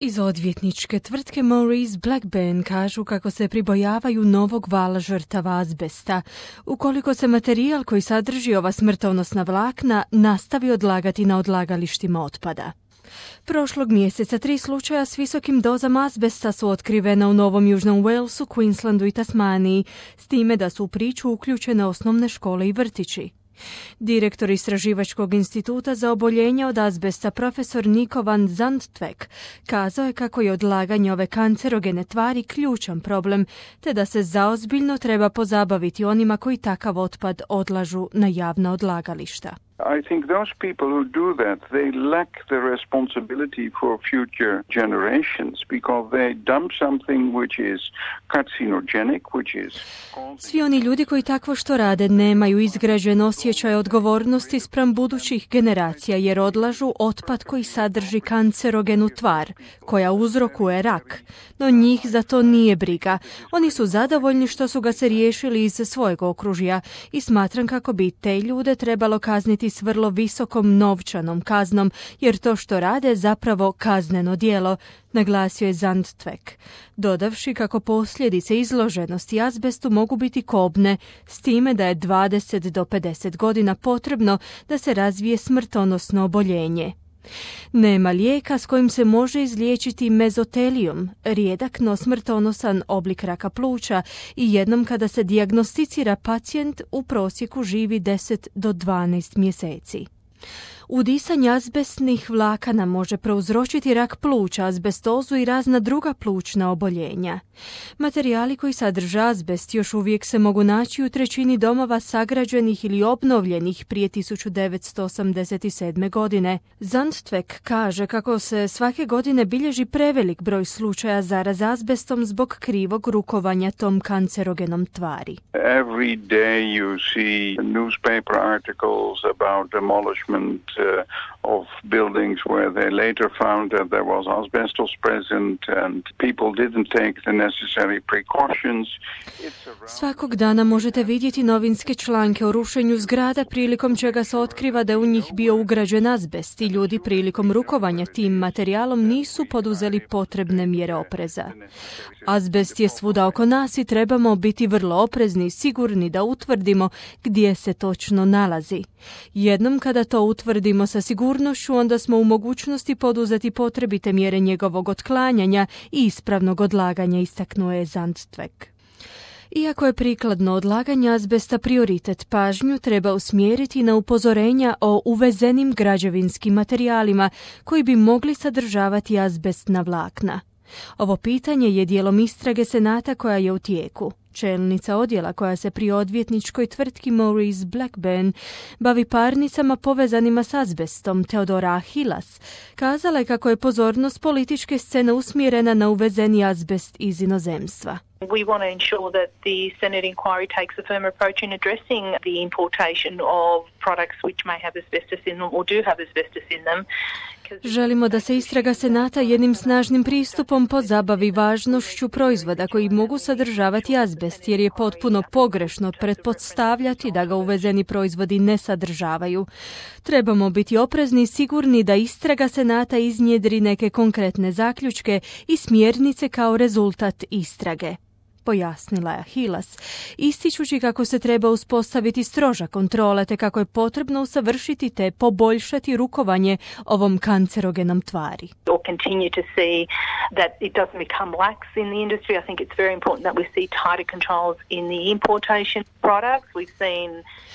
Iz odvjetničke tvrtke Maurice Blackburn kažu kako se pribojavaju novog vala žrtava azbesta, ukoliko se materijal koji sadrži ova smrtonosna vlakna nastavi odlagati na odlagalištima otpada. Prošlog mjeseca 3 slučaja s visokim dozama azbesta su otkrivena u Novom Južnom Walesu, Queenslandu i Tasmaniji, s time da su u priču uključene osnovne škole i vrtići. Direktor Istraživačkog instituta za oboljenja od azbesta profesor Nico van Zandtvek kazao je kako je odlaganje ove kancerogene tvari ključan problem, te da se zaozbiljno treba pozabaviti onima koji takav otpad odlažu na javna odlagališta. I think those people who do that, they lack the responsibility for future generations because they dump something which is carcinogenic, which is... Svi oni ljudi koji takvo što rade nemaju izgrađen osjećaj odgovornosti spram budućih generacija jer odlažu otpad koji sadrži kancerogenu tvar, koja uzrokuje rak. No njih za to nije briga. Oni su zadovoljni što su ga se riješili iz svojeg okružja i smatram kako bi te ljude trebalo kazniti s vrlo visokom novčanom kaznom, jer to što rade zapravo kazneno djelo, naglasio je Zandtvek, dodavši kako posljedice izloženosti azbestu mogu biti kobne, s time da je 20 do 50 godina potrebno da se razvije smrtonosno oboljenje. Nema lijeka s kojim se može izliječiti mezotelijum, rijedak no smrtonosan oblik raka pluća, i jednom kada se dijagnosticira pacijent u prosjeku živi 10 do 12 mjeseci. Udisanje azbestnih vlakana može prouzročiti rak pluća, azbestozu i razna druga plućna oboljenja. Materijali koji sadrže azbest još uvijek se mogu naći u 1/3 domova sagrađenih ili obnovljenih prije 1987. godine. Zandtvek kaže kako se svake godine bilježi prevelik broj slučaja zaraze azbestom zbog krivog rukovanja tom kancerogenom tvari. Every day you see newspaper articles about demolishment of buildings where they later found that there was asbestos present and people didn't take the necessary precautions. Svakog dana možete vidjeti novinske članke o rušenju zgrada prilikom čega se otkriva da je u njih bio ugrađen azbest i ljudi prilikom rukovanja tim materijalom nisu poduzeli potrebne mjere opreza. Azbest je svuda oko nas i trebamo biti vrlo oprezni i sigurni da utvrdimo gdje se točno nalazi. Jednom kada to utvrdimo sa sigurnošću, onda smo u mogućnosti poduzeti potrebite mjere njegovog otklanjanja i ispravnog odlaganja, istaknuo je Zandtvek. Iako je prikladno odlaganje azbesta prioritet, pažnju treba usmjeriti na upozorenja o uvezenim građevinskim materijalima koji bi mogli sadržavati azbestna vlakna. Ovo pitanje je dijelom istrage Senata koja je u tijeku. Čelnica odjela koja se pri odvjetničkoj tvrtki Maurice Blackburn bavi parnicama povezanima s azbestom, Teodora Hillas, kazala je kako je pozornost političke scene usmjerena na uvezeni azbest iz inozemstva. We want to ensure that the Senate inquiry takes a firm approach in addressing the importation of products which may have asbestos in them or do have asbestos in them. Želimo da se istraga Senata jednim snažnim pristupom pozabavi važnošću proizvoda koji mogu sadržavati azbest, jer je potpuno pogrešno pretpostavljati da ga uvezeni proizvodi ne sadržavaju. Trebamo biti oprezni i sigurni da istraga Senata iznjedri neke konkretne zaključke i smjernice kao rezultat istrage, pojasnila je Hillas, ističući kako se treba uspostaviti stroža kontrola te kako je potrebno usavršiti te poboljšati rukovanje ovom kancerogenom tvari. Or continue to see that it doesn't become lax in the industry. I think it's very important that we see tighter controls in the importation products. We've seen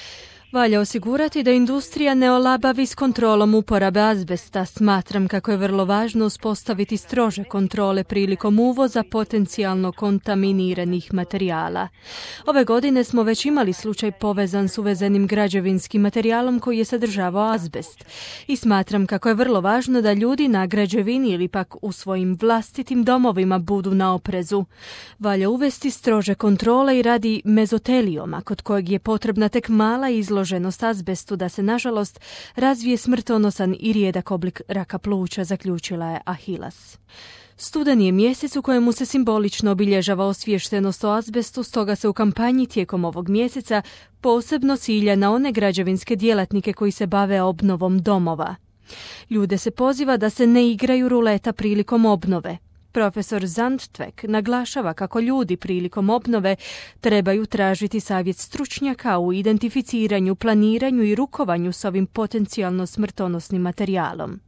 Valja osigurati da industrija ne olabavi s kontrolom uporabe azbesta. Smatram kako je vrlo važno uspostaviti strože kontrole prilikom uvoza potencijalno kontaminiranih materijala. Ove godine smo već imali slučaj povezan s uvezenim građevinskim materijalom koji je sadržavao azbest. I smatram kako je vrlo važno da ljudi na građevini ili pak u svojim vlastitim domovima budu na oprezu. Valja uvesti strože kontrole i radi mezotelijoma, kod kojeg je potrebna tek mala izloženost azbestu da se, nažalost, razvije smrtonosan i rijedak oblik raka pluća, zaključila je Hillas. Studeni je mjesec u kojemu se simbolično obilježava osviještenost o azbestu, stoga se u kampanji tijekom ovog mjeseca posebno cilja na one građevinske djelatnike koji se bave obnovom domova. Ljude se poziva da se ne igraju ruleta prilikom obnove. Profesor Zandtvek naglašava kako ljudi prilikom obnove trebaju tražiti savjet stručnjaka u identificiranju, planiranju i rukovanju s ovim potencijalno smrtonosnim materijalom.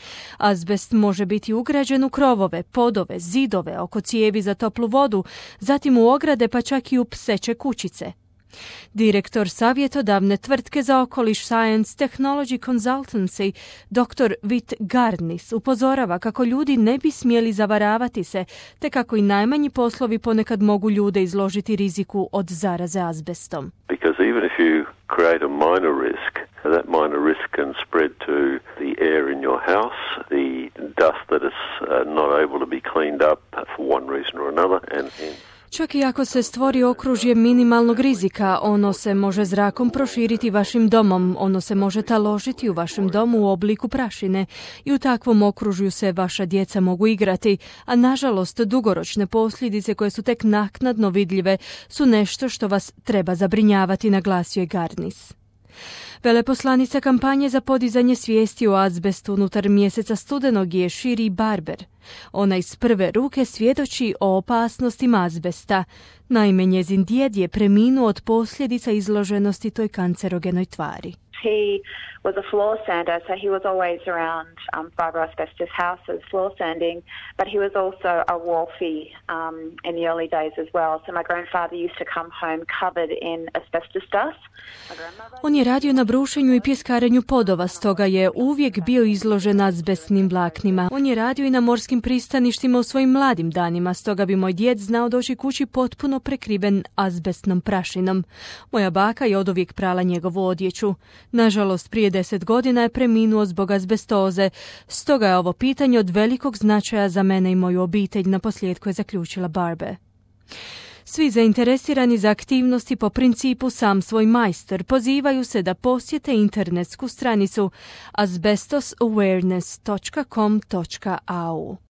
Azbest može biti ugrađen u krovove, podove, zidove, oko cijevi za toplu vodu, zatim u ograde pa čak i u pseće kućice. Direktor savjetodavne tvrtke za okoliš Science Technology Consultancy, dr. Whit Garnis, upozorava kako ljudi ne bi smjeli zavaravati se, te kako i najmanji poslovi ponekad mogu ljude izložiti riziku od zaraze azbestom. Because even if you create a minor risk, that minor risk can spread to the air in your house, the dust that is not able to be cleaned up for one reason or another, and Čak i ako se stvori okružje minimalnog rizika, ono se može zrakom proširiti vašim domom, ono se može taložiti u vašem domu u obliku prašine i u takvom okružju se vaša djeca mogu igrati, a nažalost dugoročne posljedice koje su tek naknadno vidljive su nešto što vas treba zabrinjavati, naglasio je Garnis. Veleposlanica kampanje za podizanje svijesti o azbestu unutar mjeseca studenog je Shiri Barber. Ona iz prve ruke svjedoči o opasnostima azbesta. Naime, njezin djed je preminuo od posljedica izloženosti toj kancerogenoj tvari. He was a floor sander, so he was always around fiber asbestos houses floor sanding, but he was also a wharfie in the early days as well. So my grandfather used to come home covered in asbestos dust. On je radio na brušenju i pjeskarenju podova, stoga je uvijek bio izložen azbestnim vlaknima. On je radio i na morskim pristaništima u svojim mladim danima, stoga bi moj djed znao doći kući potpuno prekriven azbestnom prašinom. Moja baka je oduvijek prala njegovu odjeću. Nažalost, prije 10 godina je preminuo zbog azbestoze, stoga je ovo pitanje od velikog značaja za mene i moju obitelj, naposljetku je zaključila Barbe. Svi zainteresirani za aktivnosti po principu sam svoj majstor pozivaju se da posjete internetsku stranicu asbestosawareness.com.au.